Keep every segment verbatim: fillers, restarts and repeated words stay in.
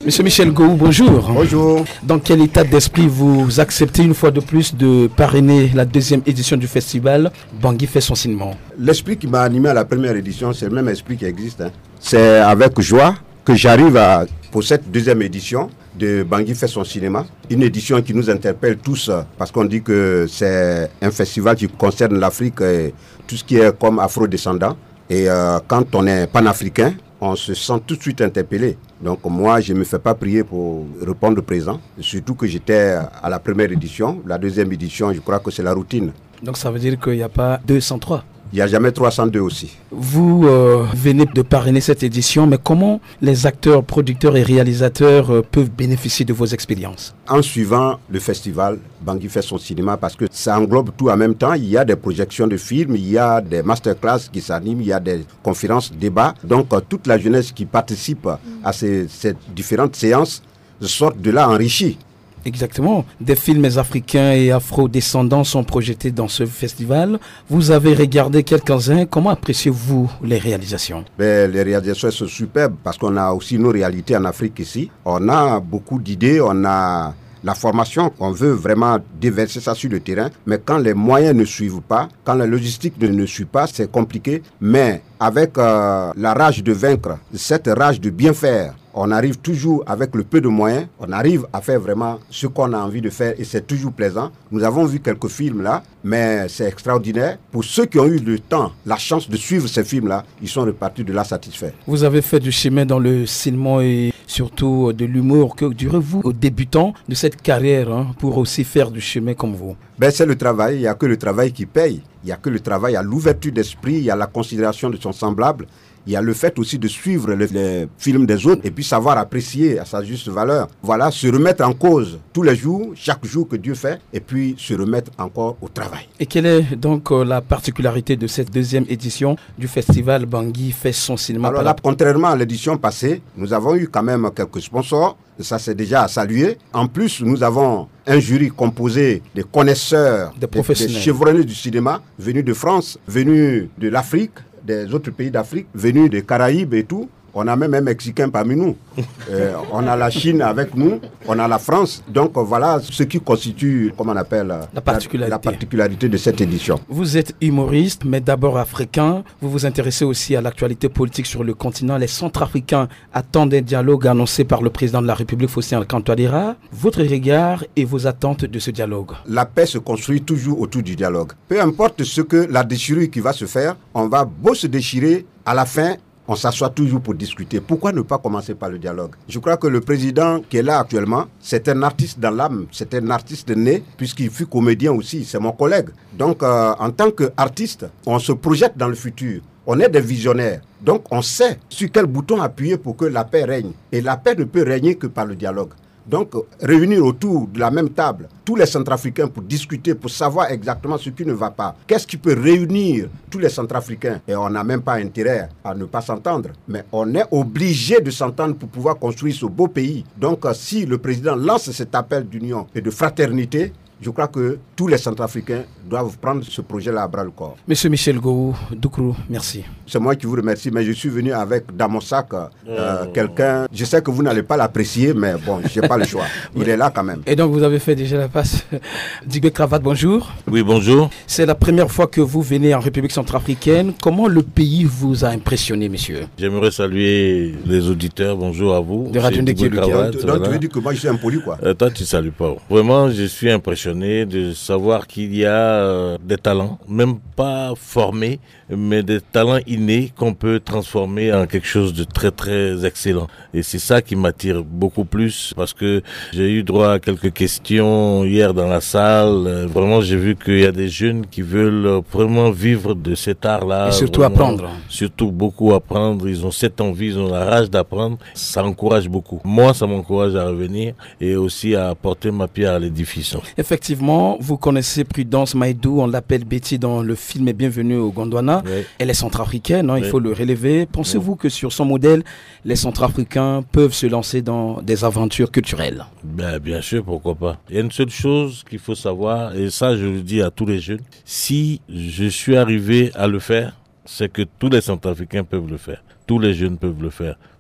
Monsieur Michel Gou, bonjour. Bonjour. Dans quel état d'esprit vous acceptez une fois de plus de parrainer la deuxième édition du festival Bangui fait son cinéma? L'esprit qui m'a animé à la première édition, c'est le même esprit qui existe. Hein. C'est avec joie que j'arrive à, pour cette deuxième édition de Bangui fait son cinéma. Une édition qui nous interpelle tous parce qu'on dit que c'est un festival qui concerne l'Afrique et tout ce qui est comme afro-descendant. Et euh, quand on est panafricain, on se sent tout de suite interpellé. Donc moi, je ne me fais pas prier pour répondre présent. Surtout que j'étais à la première édition. La deuxième édition, je crois que c'est la routine. Donc ça veut dire qu'il n'y a pas deux cent trois? Il n'y a jamais trois cent deux aussi. Vous euh, venez de parrainer cette édition, mais comment les acteurs, producteurs et réalisateurs euh, peuvent bénéficier de vos expériences? En suivant le festival Bangui fait son cinéma, parce que ça englobe tout en même temps. Il y a des projections de films, il y a des masterclass qui s'animent, il y a des conférences, débats. Donc euh, toute la jeunesse qui participe à ces, ces différentes séances sort de là enrichie. Exactement. Des films africains et afro-descendants sont projetés dans ce festival. Vous avez regardé quelques-uns. Comment appréciez-vous les réalisations? Ben, les réalisations sont superbes parce qu'on a aussi nos réalités en Afrique ici. On a beaucoup d'idées, on a la formation, on veut vraiment déverser ça sur le terrain. Mais quand les moyens ne suivent pas, quand la logistique ne, ne suit pas, c'est compliqué. Mais avec euh, la rage de vaincre, cette rage de bien faire, on arrive toujours avec le peu de moyens, on arrive à faire vraiment ce qu'on a envie de faire et c'est toujours plaisant. Nous avons vu quelques films là, mais c'est extraordinaire. Pour ceux qui ont eu le temps, la chance de suivre ces films là, ils sont repartis de là satisfaits. Vous avez fait du chemin dans le cinéma et surtout de l'humour. Que direz-vous aux débutants de cette carrière hein, pour aussi faire du chemin comme vous? Ben, c'est le travail, il n'y a que le travail qui paye. Il n'y a que le travail, il y a l'ouverture d'esprit, il y a la considération de son semblable. Il y a le fait aussi de suivre les, les films des autres et puis savoir apprécier à sa juste valeur. Voilà, se remettre en cause tous les jours, chaque jour que Dieu fait, et puis se remettre encore au travail. Et quelle est donc euh, la particularité de cette deuxième édition du festival Bangui fait son cinéma? Alors là, contrairement à l'édition passée, nous avons eu quand même quelques sponsors. Ça, c'est déjà à saluer. En plus, nous avons un jury composé de connaisseurs, des professionnels, des chevronnés du cinéma, venus de France, venus de l'Afrique, des autres pays d'Afrique, venus des Caraïbes et tout. On a même un Mexicain parmi nous. Euh, on a la Chine avec nous, on a la France. Donc voilà ce qui constitue, comment on appelle, la particularité. La, la particularité de cette édition. Vous êtes humoriste, mais d'abord africain. Vous vous intéressez aussi à l'actualité politique sur le continent. Les Centrafricains attendent un dialogue annoncé par le président de la République, Faustin Touadéra. Votre regard et vos attentes de ce dialogue? La paix se construit toujours autour du dialogue. Peu importe ce que la déchirure qui va se faire, on va beau se déchirer, à la fin, on s'assoit toujours pour discuter. Pourquoi ne pas commencer par le dialogue? Je crois que le président qui est là actuellement, c'est un artiste dans l'âme, c'est un artiste né, puisqu'il fut comédien aussi, c'est mon collègue. Donc, euh, en tant qu'artiste, on se projette dans le futur. On est des visionnaires. Donc, on sait sur quel bouton appuyer pour que la paix règne. Et la paix ne peut régner que par le dialogue. Donc, réunir autour de la même table tous les Centrafricains pour discuter, pour savoir exactement ce qui ne va pas. Qu'est-ce qui peut réunir tous les Centrafricains? Et on n'a même pas intérêt à ne pas s'entendre. Mais on est obligé de s'entendre pour pouvoir construire ce beau pays. Donc, si le président lance cet appel d'union et de fraternité, je crois que tous les Centrafricains doivent prendre ce projet-là à bras-le-corps. Monsieur Michel Gou, Doukrou, merci. C'est moi qui vous remercie, mais je suis venu avec dans mon sac euh, oh. quelqu'un. Je sais que vous n'allez pas l'apprécier, mais bon, je n'ai pas le choix. Il oui. est là quand même. Et donc, vous avez fait déjà la passe. Digbe Cravate, bonjour. Oui, bonjour. C'est la première fois que vous venez en République centrafricaine. Comment le pays vous a impressionné, monsieur? J'aimerais saluer les auditeurs. Bonjour à vous. De Radio Ndeki. Donc, donc voilà. Tu veux dire que moi, je suis impoli, quoi. euh, Toi, tu ne salues pas. Vraiment, je suis impressionné de savoir qu'il y a euh, des talents, même pas formés, mais des talents innés qu'on peut transformer en quelque chose de très très excellent. Et c'est ça qui m'attire beaucoup plus parce que j'ai eu droit à quelques questions hier dans la salle. Vraiment, j'ai vu qu'il y a des jeunes qui veulent vraiment vivre de cet art-là. Et surtout vraiment, apprendre. Surtout beaucoup apprendre. Ils ont cette envie, ils ont la rage d'apprendre. Ça encourage beaucoup. Moi, ça m'encourage à revenir et aussi à apporter ma pierre à l'édifice. Effectivement, vous connaissez Prudence Maïdou, on l'appelle Betty dans le film Bienvenue au Gondwana. Oui. Elle est centrafricaine, hein, oui. Il faut le relever. Pensez-vous oui. que sur son modèle, les Centrafricains peuvent se lancer dans des aventures culturelles? Ben, bien sûr, pourquoi pas. Il y a une seule chose qu'il faut savoir, et ça je le dis à tous les jeunes, si je suis arrivé à le faire, c'est que tous les Centrafricains peuvent le faire. Tous les jeunes peuvent le faire.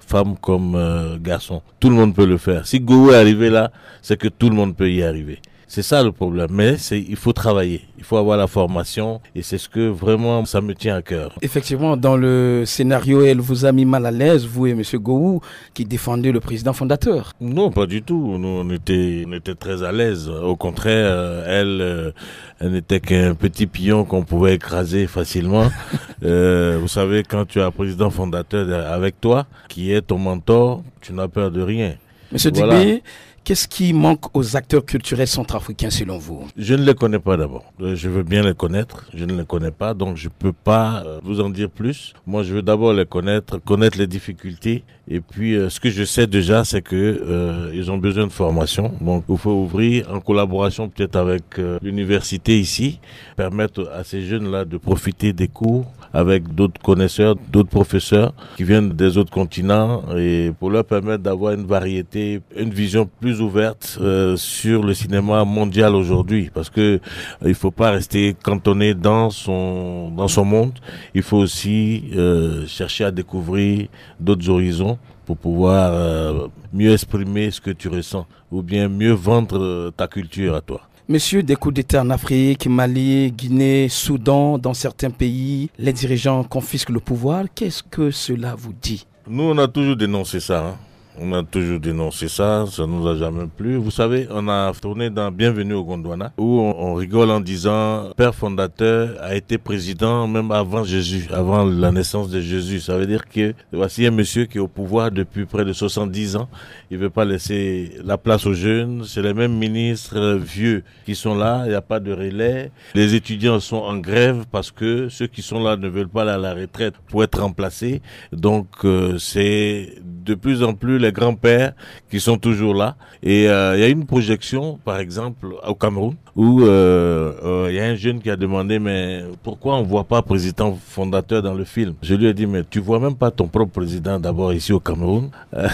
femme comme euh, garçon. Tout le monde peut le faire. Si Gowou est arrivé là, c'est que tout le monde peut y arriver. C'est ça le problème, mais c'est, il faut travailler, il faut avoir la formation et c'est ce que vraiment ça me tient à cœur. Effectivement, dans le scénario, elle vous a mis mal à l'aise, vous et M. Gowou, qui défendez le président fondateur. Non, pas du tout. Nous, on était, on était très à l'aise. Au contraire, euh, elle, euh, elle n'était qu'un petit pion qu'on pouvait écraser facilement. euh, vous savez, quand tu as un président fondateur avec toi, qui est ton mentor, tu n'as peur de rien. Monsieur voilà. Digbe, qu'est-ce qui manque aux acteurs culturels centrafricains selon vous? Je ne les connais pas d'abord. Je veux bien les connaître. Je ne les connais pas, donc je peux pas vous en dire plus. Moi, je veux d'abord les connaître, connaître les difficultés. Et puis, euh, ce que je sais déjà, c'est que euh, ils ont besoin de formation. Donc, il faut ouvrir en collaboration peut-être avec euh, l'université ici, permettre à ces jeunes-là de profiter des cours avec d'autres connaisseurs, d'autres professeurs qui viennent des autres continents et pour leur permettre d'avoir une variété, une vision plus ouverte euh, sur le cinéma mondial aujourd'hui. Parce que euh, il faut pas rester cantonné dans son dans son monde. Il faut aussi euh, chercher à découvrir d'autres horizons pour pouvoir euh, mieux exprimer ce que tu ressens ou bien mieux vendre euh, ta culture à toi. Monsieur, des coups d'État en Afrique, Mali, Guinée, Soudan, dans certains pays, les dirigeants confisquent le pouvoir. Qu'est-ce que cela vous dit? Nous, on a toujours dénoncé ça. Hein. On a toujours dénoncé ça, ça nous a jamais plu. Vous savez, on a tourné dans Bienvenue au Gondwana, où on, on rigole en disant, Père fondateur a été président même avant Jésus, avant la naissance de Jésus. Ça veut dire que voici un monsieur qui est au pouvoir depuis près de soixante-dix ans. Il veut pas laisser la place aux jeunes. C'est les mêmes ministres vieux qui sont là. Il n'y a pas de relais. Les étudiants sont en grève parce que ceux qui sont là ne veulent pas aller à la retraite pour être remplacés. Donc, euh, c'est de plus en plus les grands-pères qui sont toujours là. Et il euh, y a une projection, par exemple, au Cameroun, où il euh, euh, y a un jeune qui a demandé, mais pourquoi on voit pas président fondateur dans le film? Je lui ai dit, mais tu vois même pas ton propre président d'abord ici au Cameroun.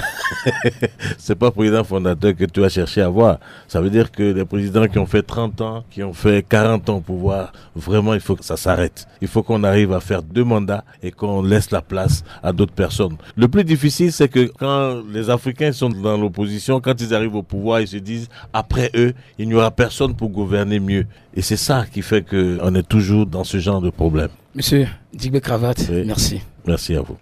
C'est pas président fondateur que tu as cherché à voir. Ça veut dire que les présidents qui ont fait trente ans, qui ont fait quarante ans au pouvoir, vraiment, il faut que ça s'arrête. Il faut qu'on arrive à faire deux mandats et qu'on laisse la place à d'autres personnes. Le plus difficile, c'est que quand les Africains sont dans l'opposition, quand ils arrivent au pouvoir, ils se disent, après eux, il n'y aura personne pour gouverner mieux. Et c'est ça qui fait qu'on est toujours dans ce genre de problème. Monsieur Digbe Cravate, oui. Merci. Merci à vous.